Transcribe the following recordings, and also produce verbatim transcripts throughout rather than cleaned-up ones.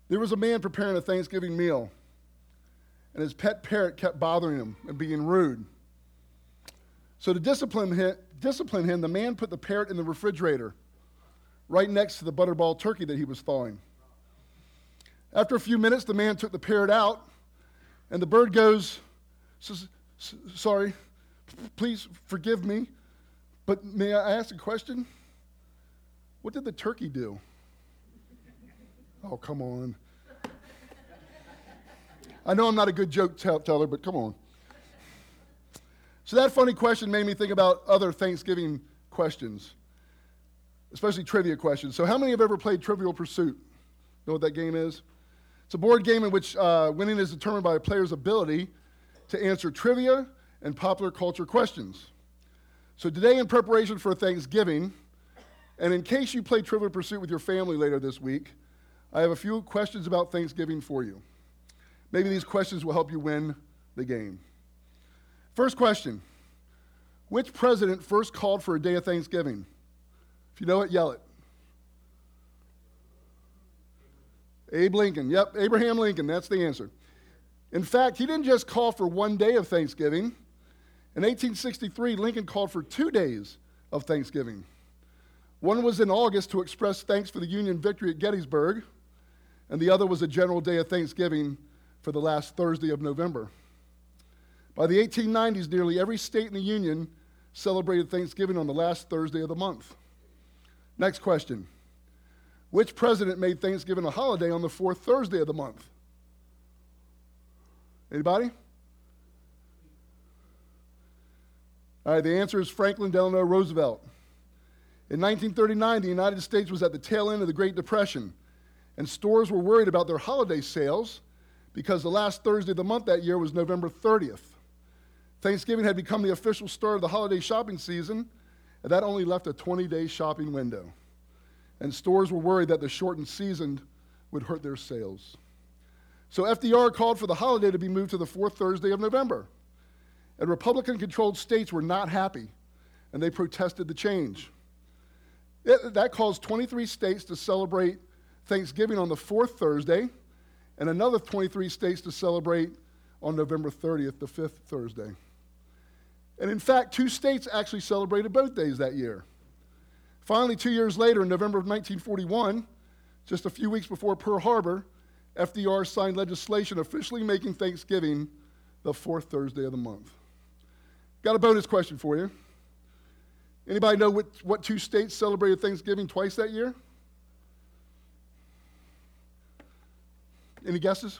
There was a man preparing a Thanksgiving meal, and his pet parrot kept bothering him and being rude. So to discipline him, discipline him, the man put the parrot in the refrigerator, right next to the butterball turkey that he was thawing. After a few minutes, the man took the parrot out, and the bird goes, sorry, please forgive me, but may I ask a question? What did the turkey do? Oh, come on. I know I'm not a good joke teller, but come on. So that funny question made me think about other Thanksgiving questions, especially trivia questions. So how many have ever played Trivial Pursuit? Know what that game is? It's a board game in which uh, winning is determined by a player's ability to answer trivia and popular culture questions. So today, in preparation for Thanksgiving, and in case you play Trivial Pursuit with your family later this week, I have a few questions about Thanksgiving for you. Maybe these questions will help you win the game. First question: which president first called for a day of Thanksgiving? If you know it, yell it. Abe Lincoln. Yep, Abraham Lincoln. That's the answer. In fact, he didn't just call for one day of Thanksgiving. In eighteen sixty-three, Lincoln called for two days of Thanksgiving. One was in August to express thanks for the Union victory at Gettysburg, and the other was a general day of Thanksgiving for the last Thursday of November. By the eighteen nineties, nearly every state in the Union celebrated Thanksgiving on the last Thursday of the month. Next question: which president made Thanksgiving a holiday on the fourth Thursday of the month? Anybody? All right, the answer is Franklin Delano Roosevelt. In nineteen thirty-nine, the United States was at the tail end of the Great Depression, and stores were worried about their holiday sales because the last Thursday of the month that year was November thirtieth. Thanksgiving had become the official start of the holiday shopping season, and that only left a twenty-day shopping window. And stores were worried that the shortened season would hurt their sales. So F D R called for the holiday to be moved to the fourth Thursday of November. And Republican-controlled states were not happy, and they protested the change. It, that caused twenty-three states to celebrate Thanksgiving on the fourth Thursday, and another twenty-three states to celebrate on November thirtieth, the fifth Thursday. And in fact, two states actually celebrated both days that year. Finally, two years later, in November of nineteen forty-one, just a few weeks before Pearl Harbor, F D R signed legislation officially making Thanksgiving the fourth Thursday of the month. Got a bonus question for you. Anybody know what, what two states celebrated Thanksgiving twice that year? Any guesses?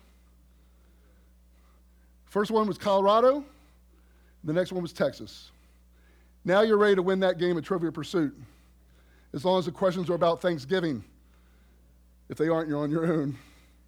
First one was Colorado. The next one was Texas. Now you're ready to win that game of Trivial Pursuit, as long as the questions are about Thanksgiving. If they aren't, you're on your own.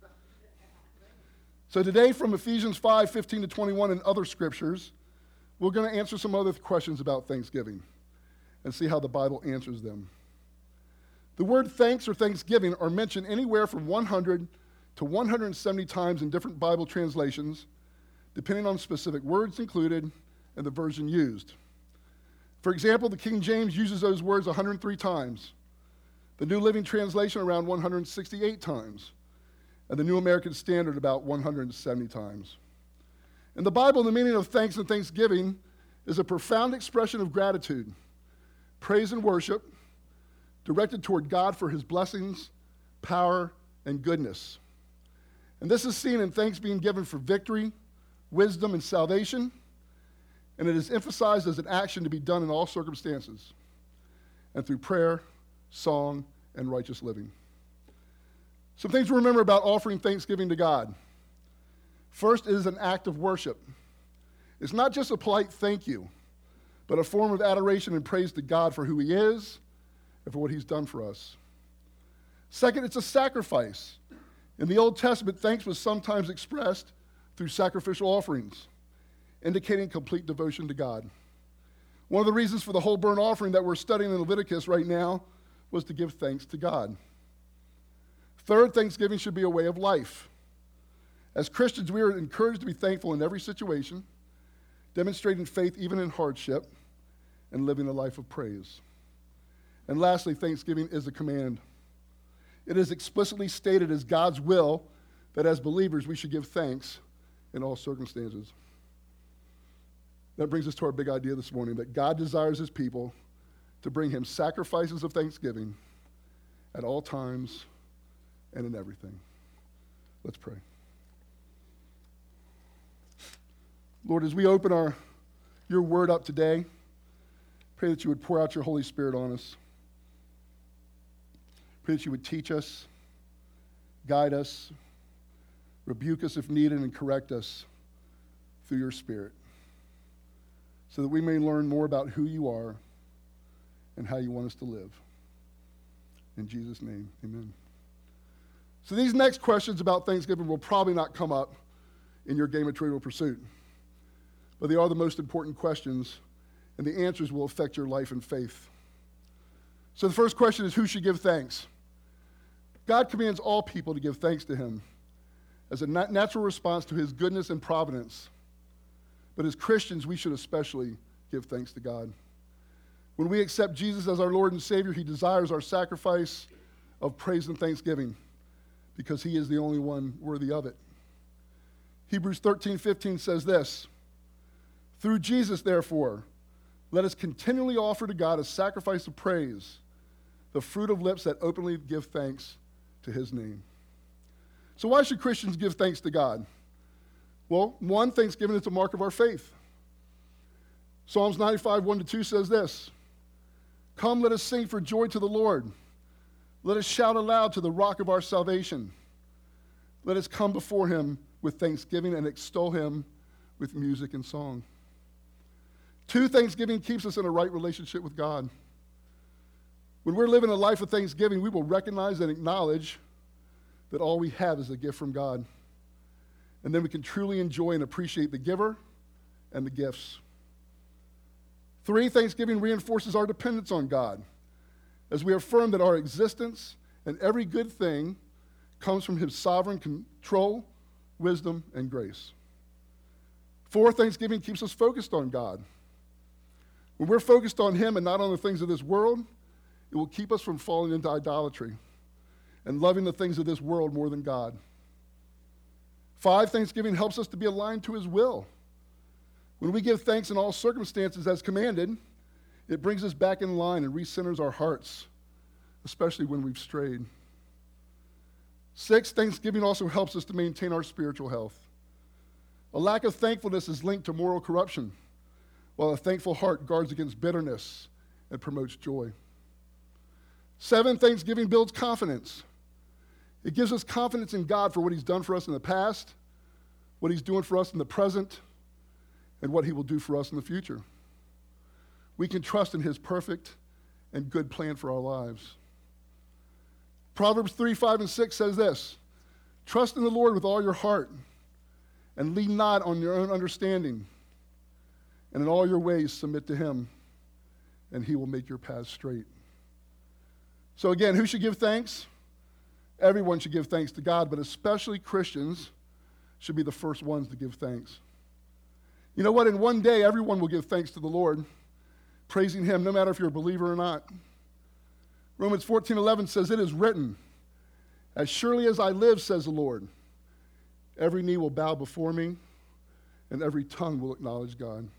So today, from Ephesians five, fifteen to twenty-one and other scriptures, we're going to answer some other questions about Thanksgiving and see how the Bible answers them. The word thanks or thanksgiving are mentioned anywhere from one hundred to one hundred seventy times in different Bible translations, depending on specific words included and the version used. For example, the King James uses those words one hundred three times, the New Living Translation around one hundred sixty-eight times, and the New American Standard about one hundred seventy times. In the Bible, the meaning of thanks and thanksgiving is a profound expression of gratitude, praise and worship, directed toward God for his blessings, power, and goodness. And this is seen in thanks being given for victory, wisdom, and salvation, and it is emphasized as an action to be done in all circumstances, and through prayer, song, and righteous living. Some things to remember about offering thanksgiving to God. First, it is an act of worship. It's not just a polite thank you, but a form of adoration and praise to God for who he is and for what he's done for us. Second, it's a sacrifice. In the Old Testament, thanks was sometimes expressed through sacrificial offerings, indicating complete devotion to God. One of the reasons for the whole burnt offering that we're studying in Leviticus right now was to give thanks to God. Third, thanksgiving should be a way of life. As Christians, we are encouraged to be thankful in every situation, demonstrating faith even in hardship, and living a life of praise. And lastly, thanksgiving is a command. it is explicitly stated as God's will that as believers we should give thanks in all circumstances. That brings us to our big idea this morning, that God desires his people to bring him sacrifices of thanksgiving at all times and in everything. Let's pray. Lord, as we open our your word up today, pray that you would pour out your Holy Spirit on us. Pray that you would teach us, guide us, rebuke us if needed, and correct us through your Spirit, so that we may learn more about who you are and how you want us to live. In Jesus' name, amen. So these next questions about Thanksgiving will probably not come up in your game of Trivial Pursuit, but they are the most important questions, and the answers will affect your life and faith. So the first question is, who should give thanks? God commands all people to give thanks to him as a nat- natural response to his goodness and providence. But as Christians, we should especially give thanks to God. When we accept Jesus as our Lord and Savior, he desires our sacrifice of praise and thanksgiving because he is the only one worthy of it. Hebrews thirteen fifteen says this, "Through Jesus, therefore, let us continually offer to God a sacrifice of praise, the fruit of lips that openly give thanks to his name." So why should Christians give thanks to God? Well, one, thanksgiving is a mark of our faith. Psalms ninety-five, one to two says this, "Come, let us sing for joy to the Lord. Let us shout aloud to the rock of our salvation. Let us come before him with thanksgiving and extol him with music and song." Two, thanksgiving keeps us in a right relationship with God. When we're living a life of thanksgiving, we will recognize and acknowledge that all we have is a gift from God. And then we can truly enjoy and appreciate the giver and the gifts. Three, thanksgiving reinforces our dependence on God as we affirm that our existence and every good thing comes from his sovereign control, wisdom, and grace. Four, thanksgiving keeps us focused on God. When we're focused on him and not on the things of this world, it will keep us from falling into idolatry and loving the things of this world more than God. Five, thanksgiving helps us to be aligned to his will. When we give thanks in all circumstances as commanded, it brings us back in line and recenters our hearts, especially when we've strayed. Six, thanksgiving also helps us to maintain our spiritual health. A lack of thankfulness is linked to moral corruption, while a thankful heart guards against bitterness and promotes joy. Seven, thanksgiving builds confidence. It gives us confidence in God for what he's done for us in the past, what he's doing for us in the present, and what he will do for us in the future. We can trust in his perfect and good plan for our lives. Proverbs three, five, and six says this, "Trust in the Lord with all your heart, and lean not on your own understanding, and in all your ways submit to him, and he will make your paths straight." So again, who should give thanks? Everyone should give thanks to God, but especially Christians should be the first ones to give thanks. You know what? In one day, everyone will give thanks to the Lord, praising him, no matter if you're a believer or not. Romans fourteen eleven says, "It is written, as surely as I live, says the Lord, every knee will bow before me, and every tongue will acknowledge God."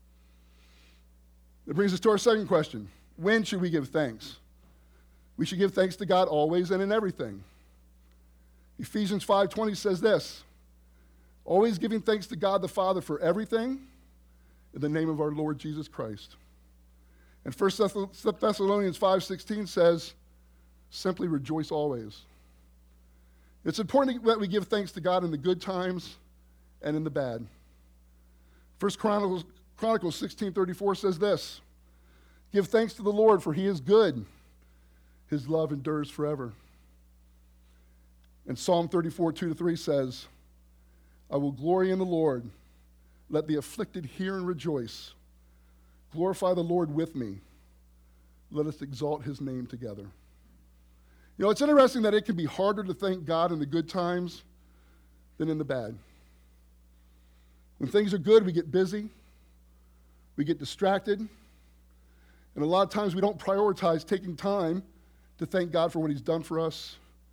That brings us to our second question. When should we give thanks? We should give thanks to God always and in everything. Ephesians five twenty says this, "Always giving thanks to God the Father for everything in the name of our Lord Jesus Christ." And First Thessalonians five sixteen says, "Simply rejoice always." It's important that we give thanks to God in the good times and in the bad. First Chronicles, Chronicles sixteen thirty-four says this, "Give thanks to the Lord, for he is good. His love endures forever." And Psalm thirty-four, two to three says, "I will glory in the Lord. Let the afflicted hear and rejoice. Glorify the Lord with me. Let us exalt his name together." You know, it's interesting that it can be harder to thank God in the good times than in the bad. When things are good, we get busy, we get distracted, and a lot of times we don't prioritize taking time to thank God for what he's done for us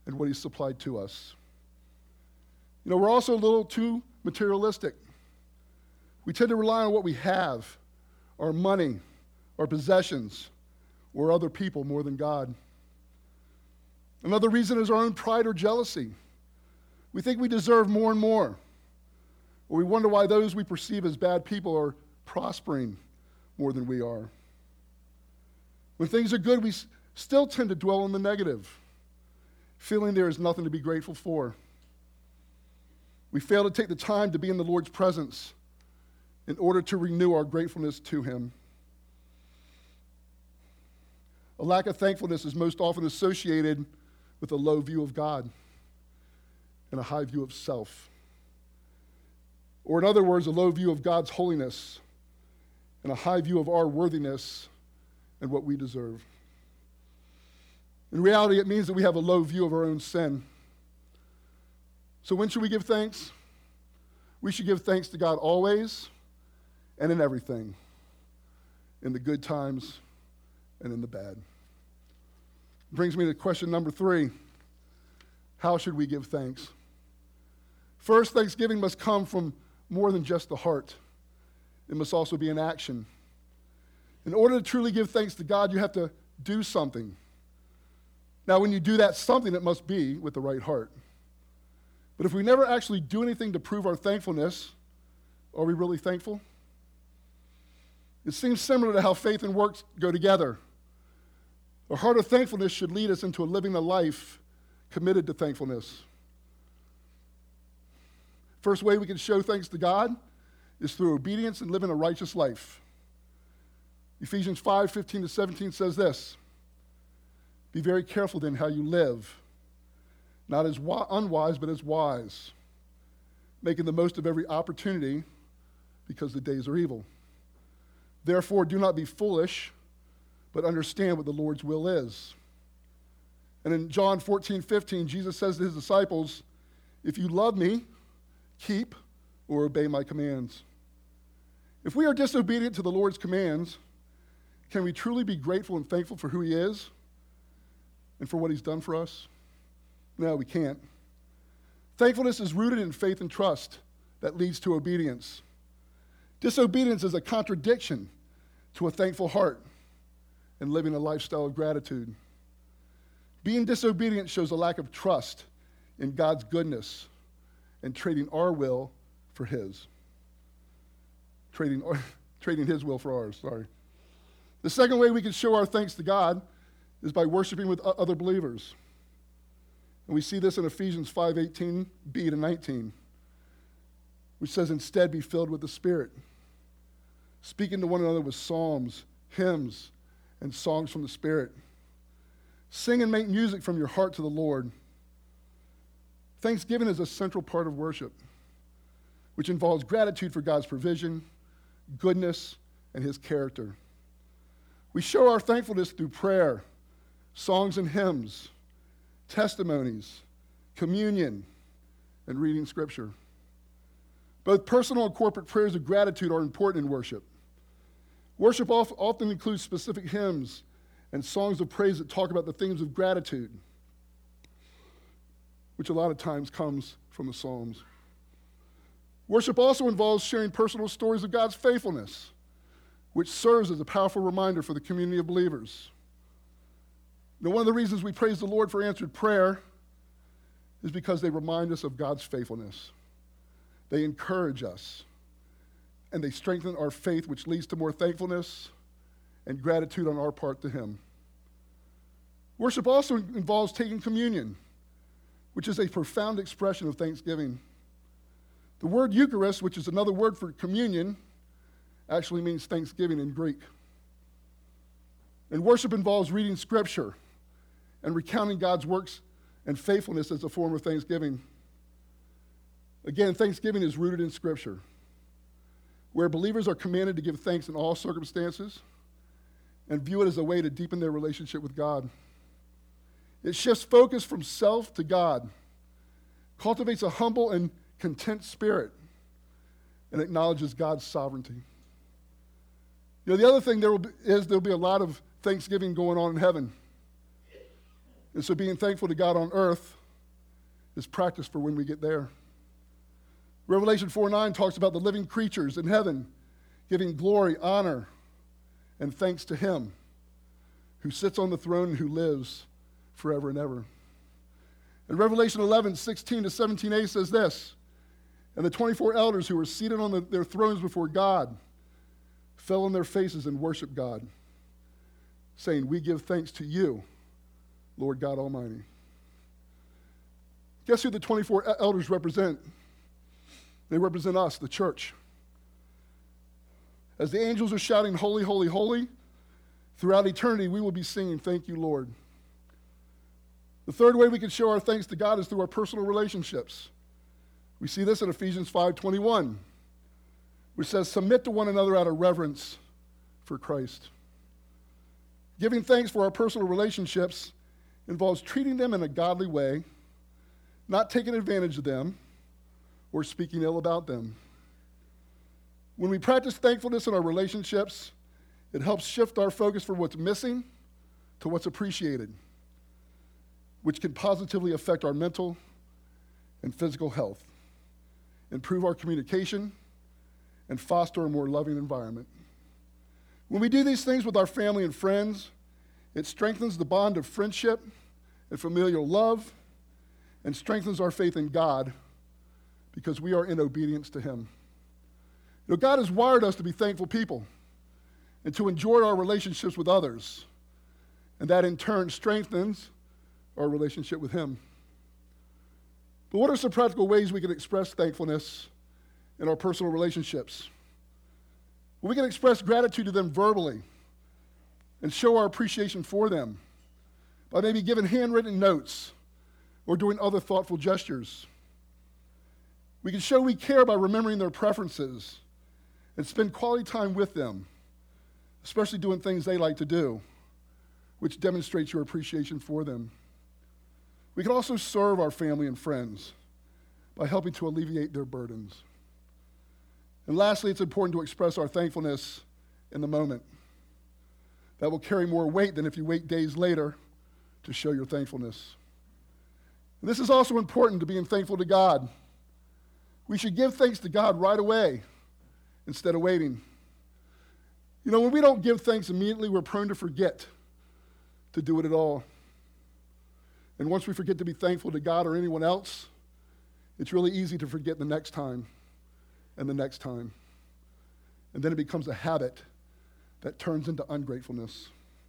and what he's supplied to us. You know, we're also a little too materialistic. We tend to rely on what we have, our money, our possessions, or other people more than God. Another reason is our own pride or jealousy. We think we deserve more and more, or we wonder why those we perceive as bad people are prospering more than we are. When things are good, we s- still tend to dwell on the negative, feeling there is nothing to be grateful for. We fail to take the time to be in the Lord's presence in order to renew our gratefulness to him. A lack of thankfulness is most often associated with a low view of God and a high view of self. Or in other words, a low view of God's holiness and a high view of our worthiness and what we deserve. In reality, it means that we have a low view of our own sin. So when should we give thanks? We should give thanks to God always and in everything, in the good times and in the bad. Brings me to question number three. How should we give thanks? First, thanksgiving must come from more than just the heart. It must also be an action. In order to truly give thanks to God, you have to do something. Now, when you do that something, it must be with the right heart. But if we never actually do anything to prove our thankfulness, are we really thankful? It seems similar to how faith and works go together. A heart of thankfulness should lead us into living a life committed to thankfulness. First way we can show thanks to God is through obedience and living a righteous life. Ephesians five fifteen to seventeen says this: "Be very careful then how you live, not as wa- unwise, but as wise, making the most of every opportunity, because the days are evil. Therefore, do not be foolish, but understand what the Lord's will is." And in John fourteen fifteen, Jesus says to his disciples, "If you love me, keep or obey my commands." If we are disobedient to the Lord's commands, can we truly be grateful and thankful for who he is and for what he's done for us? No, we can't. Thankfulness is rooted in faith and trust that leads to obedience. Disobedience is a contradiction to a thankful heart and living a lifestyle of gratitude. Being disobedient shows a lack of trust in God's goodness and trading our will for his. Trading, trading his will for ours, sorry. The second way we can show our thanks to God is by worshiping with other believers. And we see this in Ephesians five eighteen b to nineteen, which says, "Instead be filled with the Spirit, speaking to one another with psalms, hymns, and songs from the Spirit. Sing and make music from your heart to the Lord." Thanksgiving is a central part of worship, which involves gratitude for God's provision, goodness, and his character. We show our thankfulness through prayer, songs and hymns, testimonies, communion, and reading Scripture. Both personal and corporate prayers of gratitude are important in worship. Worship often includes specific hymns and songs of praise that talk about the themes of gratitude, which a lot of times comes from the Psalms. Worship also involves sharing personal stories of God's faithfulness, which serves as a powerful reminder for the community of believers. Now, one of the reasons we praise the Lord for answered prayer is because they remind us of God's faithfulness. They encourage us, and they strengthen our faith, which leads to more thankfulness and gratitude on our part to him. Worship also involves taking communion, which is a profound expression of thanksgiving. The word Eucharist, which is another word for communion, actually means thanksgiving in Greek. And worship involves reading Scripture and recounting God's works and faithfulness as a form of thanksgiving. Again, thanksgiving is rooted in Scripture, where believers are commanded to give thanks in all circumstances and view it as a way to deepen their relationship with God. It shifts focus from self to God, cultivates a humble and content spirit, and acknowledges God's sovereignty. You know, the other thing there will be, is there will be a lot of thanksgiving going on in heaven. And so being thankful to God on earth is practice for when we get there. Revelation four nine talks about the living creatures in heaven giving glory, honor, and thanks to him who sits on the throne and who lives forever and ever. And Revelation eleven sixteen to seventeen a says this, and the twenty-four elders who were seated on the, their thrones before God fell on their faces and worshiped God, saying, we give thanks to you, Lord God Almighty. Guess who the twenty-four elders represent? They represent us, the church. As the angels are shouting, holy, holy, holy, throughout eternity we will be singing, thank you, Lord. The third way we can show our thanks to God is through our personal relationships. We see this in Ephesians five twenty-one, which says, submit to one another out of reverence for Christ. Giving thanks for our personal relationships involves treating them in a godly way, not taking advantage of them, or speaking ill about them. When we practice thankfulness in our relationships, it helps shift our focus from what's missing to what's appreciated, which can positively affect our mental and physical health, improve our communication, and foster a more loving environment. When we do these things with our family and friends, it strengthens the bond of friendship and familial love and strengthens our faith in God because we are in obedience to him. You know, God has wired us to be thankful people and to enjoy our relationships with others, and that in turn strengthens our relationship with him. But what are some practical ways we can express thankfulness in our personal relationships? Well, we can express gratitude to them verbally and show our appreciation for them by maybe giving handwritten notes or doing other thoughtful gestures. We can show we care by remembering their preferences and spend quality time with them, especially doing things they like to do, which demonstrates your appreciation for them. We can also serve our family and friends by helping to alleviate their burdens. And lastly, it's important to express our thankfulness in the moment. That will carry more weight than if you wait days later to show your thankfulness. And this is also important to being thankful to God. We should give thanks to God right away instead of waiting. You know, when we don't give thanks immediately, we're prone to forget to do it at all. And once we forget to be thankful to God or anyone else, it's really easy to forget the next time and the next time. And then it becomes a habit that turns into ungratefulness.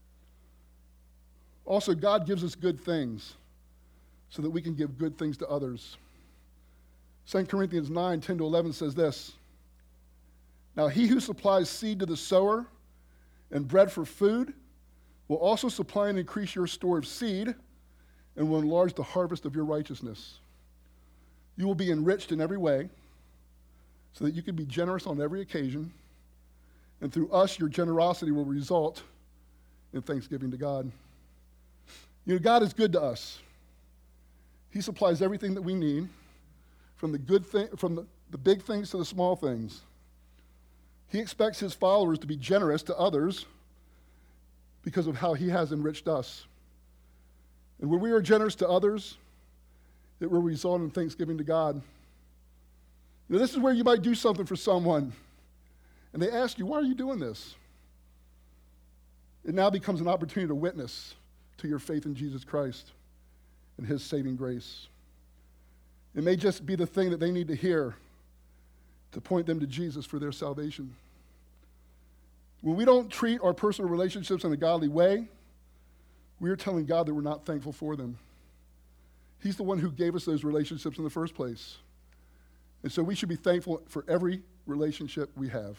Also, God gives us good things so that we can give good things to others. Second Corinthians nine, ten to eleven says this, now he who supplies seed to the sower and bread for food will also supply and increase your store of seed and will enlarge the harvest of your righteousness. You will be enriched in every way so that you can be generous on every occasion, and through us your generosity will result in thanksgiving to God. You know, God is good to us. He supplies everything that we need, from the good thing, from the, the big things to the small things. He expects his followers to be generous to others because of how he has enriched us. And when we are generous to others, it will result in thanksgiving to God. You know, this is where you might do something for someone, and they ask you, why are you doing this? It now becomes an opportunity to witness to your faith in Jesus Christ and his saving grace. It may just be the thing that they need to hear to point them to Jesus for their salvation. When we don't treat our personal relationships in a godly way, we are telling God that we're not thankful for them. He's the one who gave us those relationships in the first place. And so we should be thankful for every relationship we have.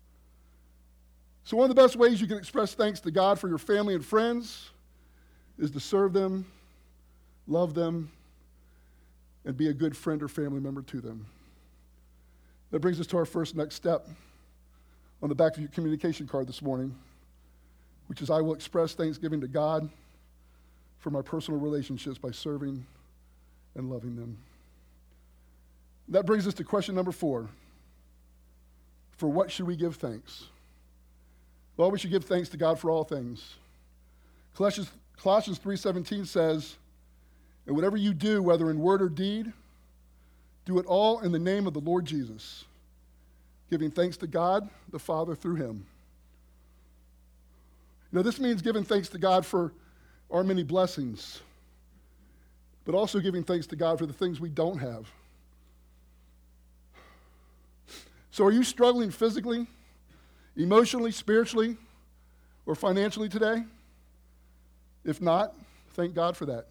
So one of the best ways you can express thanks to God for your family and friends is to serve them, love them, and be a good friend or family member to them. That brings us to our first next step on the back of your communication card this morning, which is I will express thanksgiving to God for my personal relationships by serving and loving them. That brings us to question number four. For what should we give thanks? Well, we should give thanks to God for all things. Colossians, Colossians three seventeen says, and whatever you do, whether in word or deed, do it all in the name of the Lord Jesus, giving thanks to God the Father through him. You know, this means giving thanks to God for our many blessings, but also giving thanks to God for the things we don't have. So are you struggling physically, emotionally, spiritually, or financially today? If not, thank God for that.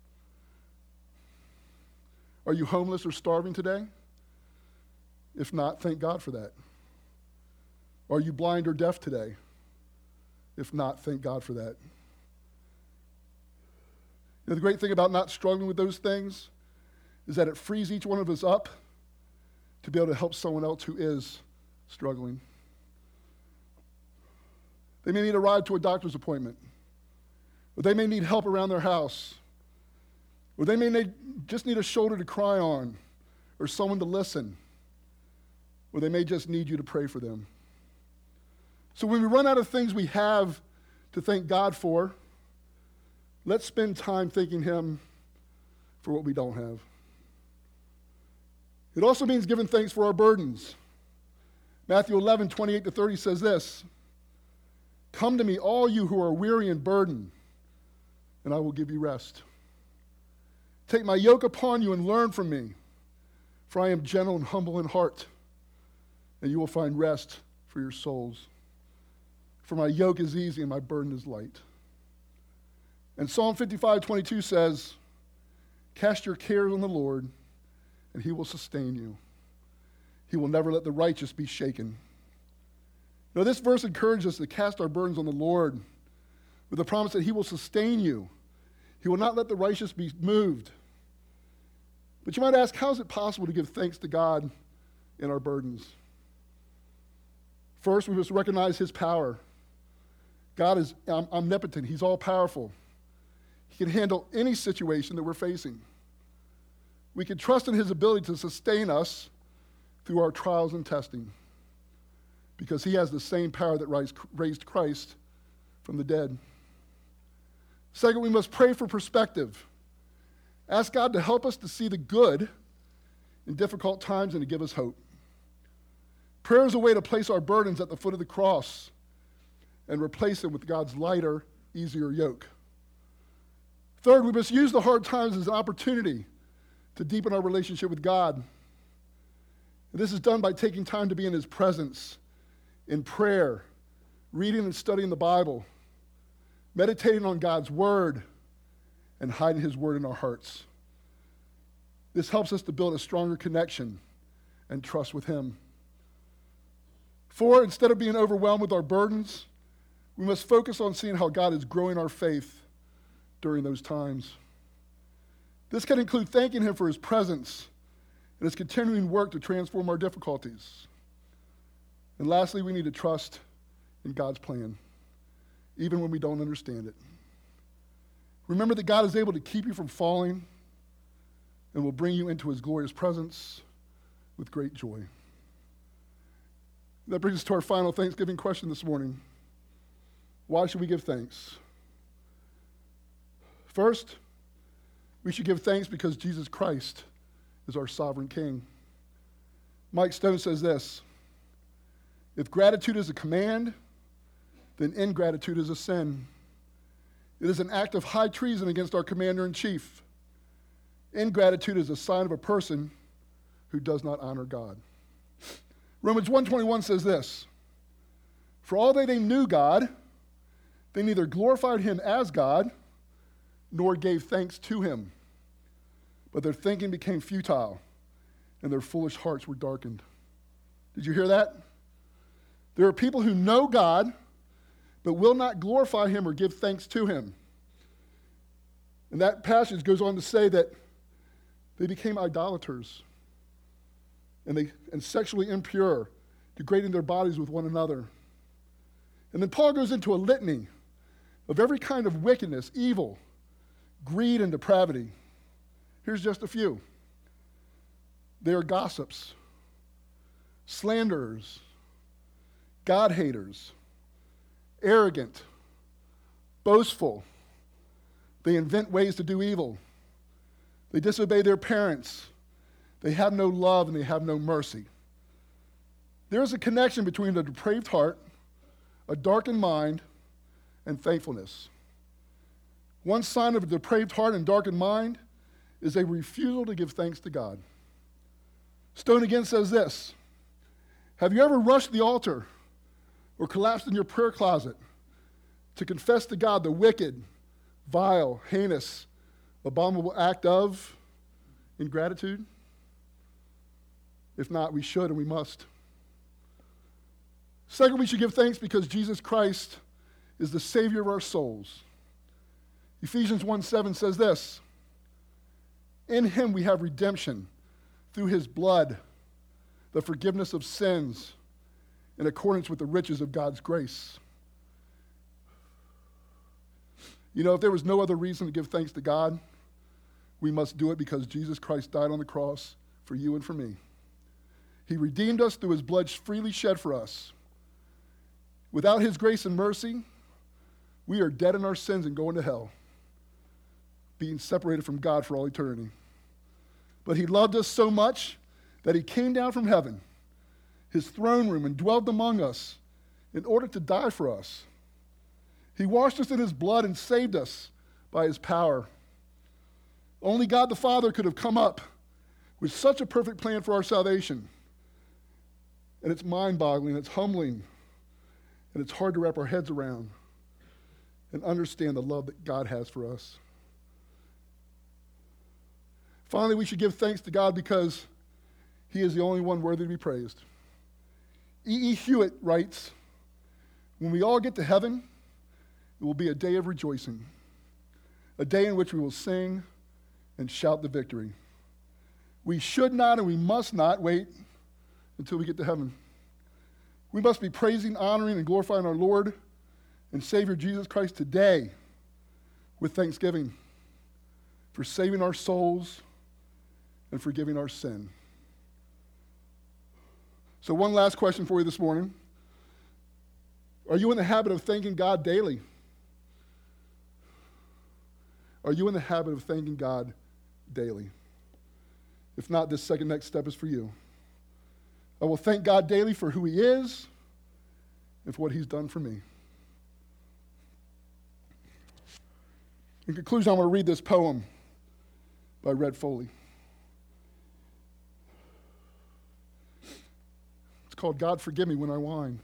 Are you homeless or starving today? If not, thank God for that. Are you blind or deaf today? If not, thank God for that. You know, the great thing about not struggling with those things is that it frees each one of us up to be able to help someone else who is struggling. They may need a ride to a doctor's appointment, or they may need help around their house, or they may need, just need a shoulder to cry on, or someone to listen, or they may just need you to pray for them. So when we run out of things we have to thank God for, let's spend time thanking him for what we don't have. It also means giving thanks for our burdens. Matthew eleven, twenty-eight to thirty says this, "Come to me, all you who are weary and burdened, and I will give you rest. Take my yoke upon you and learn from me, for I am gentle and humble in heart, and you will find rest for your souls. For my yoke is easy and my burden is light." And Psalm fifty-five, twenty-two says, "Cast your cares on the Lord, and he will sustain you. He will never let the righteous be shaken." Now, this verse encourages us to cast our burdens on the Lord with the promise that he will sustain you. He will not let the righteous be moved. But you might ask, how is it possible to give thanks to God in our burdens? First, we must recognize his power. God is omnipotent. He's all-powerful. He can handle any situation that we're facing. We can trust in his ability to sustain us through our trials and testing, because he has the same power that raised Christ from the dead. Second, we must pray for perspective. Ask God to help us to see the good in difficult times and to give us hope. Prayer is a way to place our burdens at the foot of the cross and replace them with God's lighter, easier yoke. Third, we must use the hard times as an opportunity to deepen our relationship with God. And this is done by taking time to be in his presence, in prayer, reading and studying the Bible, meditating on God's word, and hiding his word in our hearts. This helps us to build a stronger connection and trust with him. Four, instead of being overwhelmed with our burdens, we must focus on seeing how God is growing our faith during those times. This can include thanking him for his presence and his continuing work to transform our difficulties. And lastly, we need to trust in God's plan, even when we don't understand it. Remember that God is able to keep you from falling and will bring you into his glorious presence with great joy. That brings us to our final Thanksgiving question this morning. Why should we give thanks? First, we should give thanks because Jesus Christ is our sovereign King. Mike Stone says this, "If gratitude is a command, then ingratitude is a sin. It is an act of high treason against our commander-in-chief. Ingratitude is a sign of a person who does not honor God." Romans one twenty-one says this, "For although they knew God, they neither glorified him as God nor gave thanks to him. But their thinking became futile, and their foolish hearts were darkened." Did you hear that? There are people who know God, but will not glorify him or give thanks to him. And that passage goes on to say that they became idolaters and, they, and sexually impure, degrading their bodies with one another. And then Paul goes into a litany of every kind of wickedness, evil, greed, and depravity. Here's just a few. They are gossips, slanderers, God-haters, arrogant, boastful, They invent ways to do evil. They disobey their parents. They have no love and they have no mercy. There is a connection between a depraved heart, a darkened mind, and thankfulness. One sign of a depraved heart and darkened mind is a refusal to give thanks to God. Stone again says this: have you ever rushed the altar or collapsed in your prayer closet to confess to God the wicked, vile, heinous, abominable act of ingratitude? If not, we should and we must. Second, we should give thanks because Jesus Christ is the Savior of our souls. Ephesians one seven says this: in him we have redemption through his blood, the forgiveness of sins, in accordance with the riches of God's grace. You know, if there was no other reason to give thanks to God, we must do it because Jesus Christ died on the cross for you and for me. He redeemed us through his blood freely shed for us. Without his grace and mercy, we are dead in our sins and going to hell, being separated from God for all eternity. But he loved us so much that he came down from heaven, his throne room, and dwelled among us in order to die for us. He washed us in his blood and saved us by his power. Only God the Father could have come up with such a perfect plan for our salvation. And it's mind-boggling, it's humbling, and it's hard to wrap our heads around and understand the love that God has for us. Finally, we should give thanks to God because he is the only one worthy to be praised. E E. Hewitt writes, when we all get to heaven, it will be a day of rejoicing, a day in which we will sing and shout the victory. We should not and we must not wait until we get to heaven. We must be praising, honoring, and glorifying our Lord and Savior Jesus Christ today with thanksgiving for saving our souls and forgiving our sin. So one last question for you this morning. Are you in the habit of thanking God daily? Are you in the habit of thanking God daily? If not, this second next step is for you. I will thank God daily for who he is and for what he's done for me. In conclusion, I want to read this poem by Red Foley. It's called God Forgive Me When I Whine.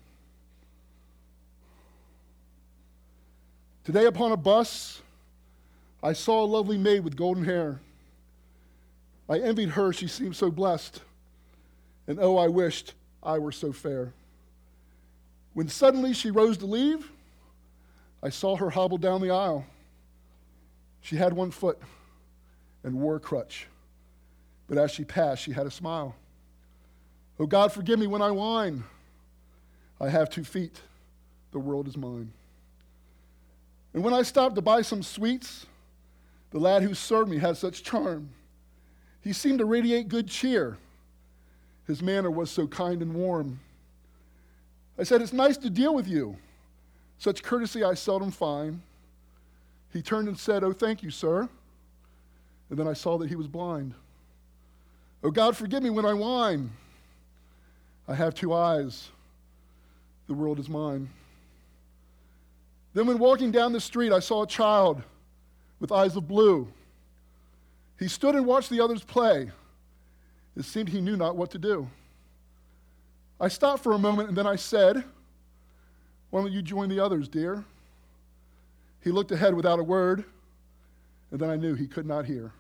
Today upon a bus, I saw a lovely maid with golden hair. I envied her, she seemed so blessed. And oh, I wished I were so fair. When suddenly she rose to leave, I saw her hobble down the aisle. She had one foot and wore a crutch. But as she passed, she had a smile. Oh, God, forgive me when I whine. I have two feet. The world is mine. And when I stopped to buy some sweets, the lad who served me had such charm. He seemed to radiate good cheer. His manner was so kind and warm. I said, it's nice to deal with you. Such courtesy I seldom find. He turned and said, oh, thank you, sir. And then I saw that he was blind. Oh, God, forgive me when I whine. I have two eyes. The world is mine. Then when walking down the street, I saw a child with eyes of blue. He stood and watched the others play. It seemed he knew not what to do. I stopped for a moment and then I said, why don't you join the others, dear? He looked ahead without a word, and then I knew he could not hear.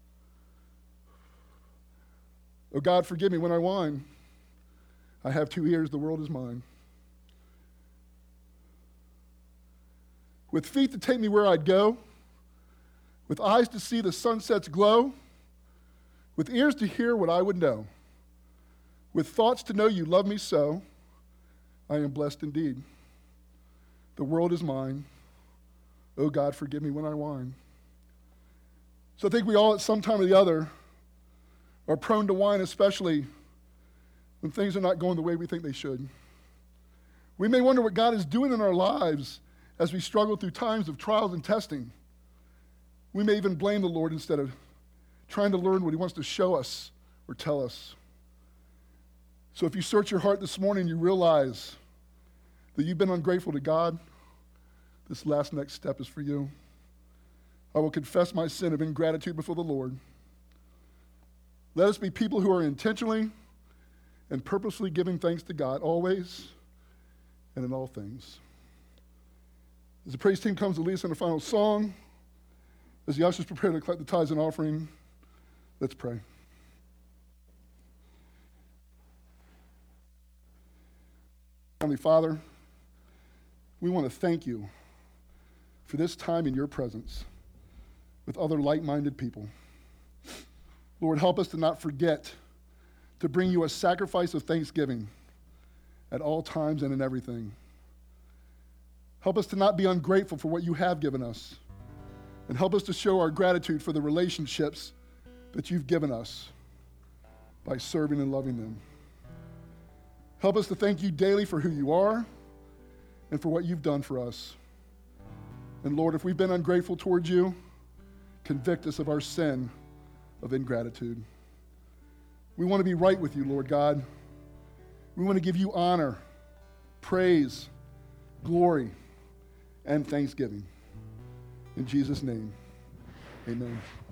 Oh, God, forgive me when I whine. I have two ears, the world is mine. With feet to take me where I'd go, with eyes to see the sunset's glow, with ears to hear what I would know, with thoughts to know you love me so, I am blessed indeed. The world is mine. Oh, God, forgive me when I whine. So I think we all at some time or the other are prone to whine, especially when things are not going the way we think they should. We may wonder what God is doing in our lives as we struggle through times of trials and testing. We may even blame the Lord instead of trying to learn what he wants to show us or tell us. So if you search your heart this morning, you realize that you've been ungrateful to God, this last next step is for you. I will confess my sin of ingratitude before the Lord. Let us be people who are intentionally and purposely giving thanks to God always and in all things. As the praise team comes to lead us in the final song, as the ushers prepare to collect the tithes and offering, let's pray. Heavenly Father, we want to thank you for this time in your presence with other like-minded people. Lord, help us to not forget to bring you a sacrifice of thanksgiving at all times and in everything. Help us to not be ungrateful for what you have given us, and help us to show our gratitude for the relationships that you've given us by serving and loving them. Help us to thank you daily for who you are and for what you've done for us. And Lord, if we've been ungrateful towards you, convict us of our sin of ingratitude. We want to be right with you, Lord God. We want to give you honor, praise, glory, and thanksgiving. In Jesus' name, amen.